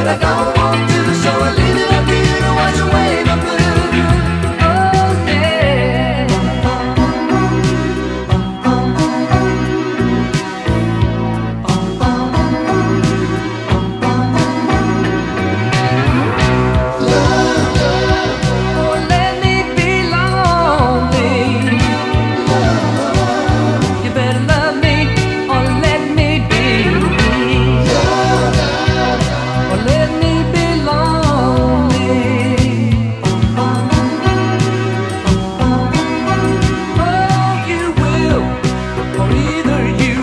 I don't want to, so I leave it up to you to wash away my blues. Oh yeah. Oh, let me be lonely. You better love me or let me be. Or let me be lonely. Oh, you will, or either you